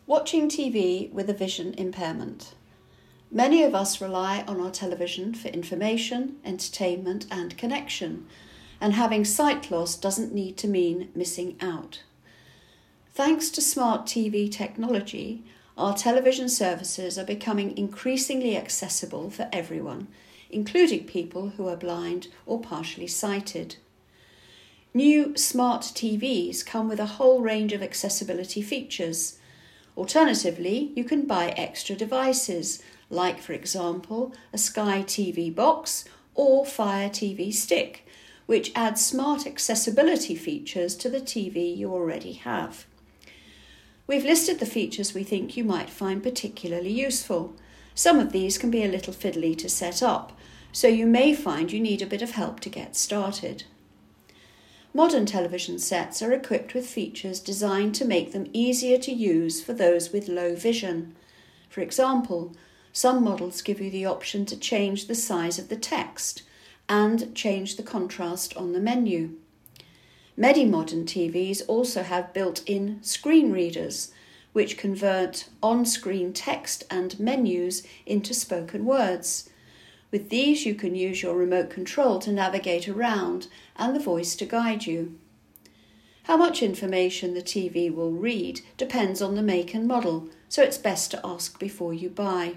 Watching TV with a vision impairment. Many of us rely on our television for information, entertainment and connection, and having sight loss doesn't need to mean missing out. Thanks to smart TV technology, our television services are becoming increasingly accessible for everyone, including people who are blind or partially sighted. New smart TVs come with a whole range of accessibility features. Alternatively, you can buy extra devices, like, for example, a Sky TV box or Fire TV stick, which add smart accessibility features to the TV you already have. We've listed the features we think you might find particularly useful. Some of these can be a little fiddly to set up, so you may find you need a bit of help to get started. Modern television sets are equipped with features designed to make them easier to use for those with low vision. For example, some models give you the option to change the size of the text and change the contrast on the menu. Many modern TVs also have built-in screen readers, which convert on-screen text and menus into spoken words. With these, you can use your remote control to navigate around and the voice to guide you. How much information the TV will read depends on the make and model, so it's best to ask before you buy.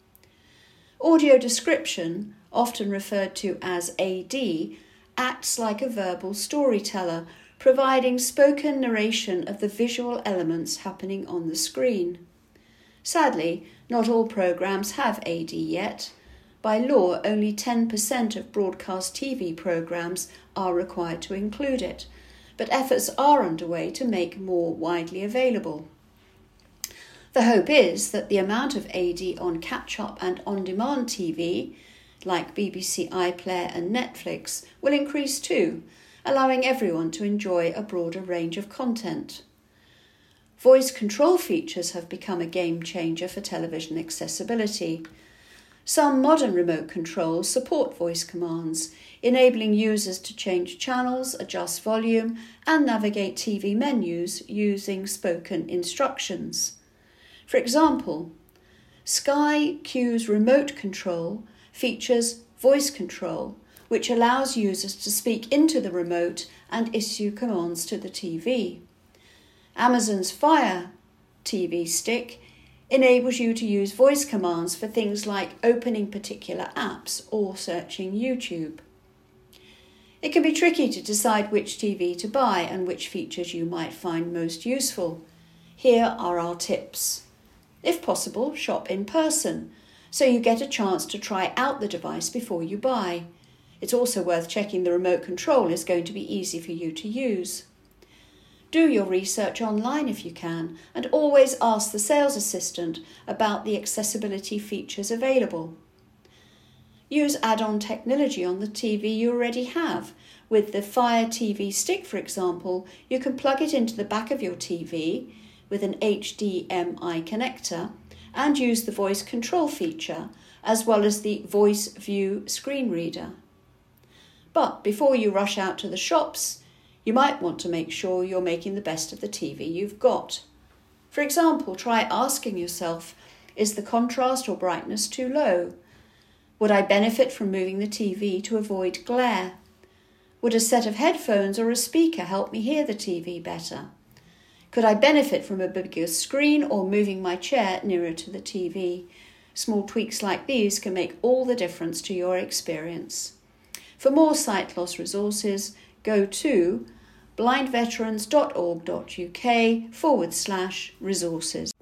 Audio description, often referred to as AD, acts like a verbal storyteller, providing spoken narration of the visual elements happening on the screen. Sadly, not all programs have AD yet. By law, only 10% of broadcast TV programs are required to include it, but efforts are underway to make more widely available. The hope is that the amount of AD on catch-up and on-demand TV, like BBC iPlayer and Netflix, will increase too, allowing everyone to enjoy a broader range of content. Voice control features have become a game changer for television accessibility. Some modern remote controls support voice commands, enabling users to change channels, adjust volume, and navigate TV menus using spoken instructions. For example, Sky Q's remote control features voice control, which allows users to speak into the remote and issue commands to the TV. Amazon's Fire TV stick enables you to use voice commands for things like opening particular apps or searching YouTube. It can be tricky to decide which TV to buy and which features you might find most useful. Here are our tips. If possible, shop in person, so you get a chance to try out the device before you buy. It's also worth checking the remote control is going to be easy for you to use. Do your research online if you can, and always ask the sales assistant about the accessibility features available. Use add-on technology on the TV you already have. With the Fire TV stick, for example, you can plug it into the back of your TV with an HDMI connector and use the voice control feature, as well as the Voice View screen reader. But before you rush out to the shops, you might want to make sure you're making the best of the TV you've got. For example, try asking yourself, is the contrast or brightness too low? Would I benefit from moving the TV to avoid glare? Would a set of headphones or a speaker help me hear the TV better? Could I benefit from a bigger screen or moving my chair nearer to the TV? Small tweaks like these can make all the difference to your experience. For more sight loss resources, go to blindveterans.org.uk/resources.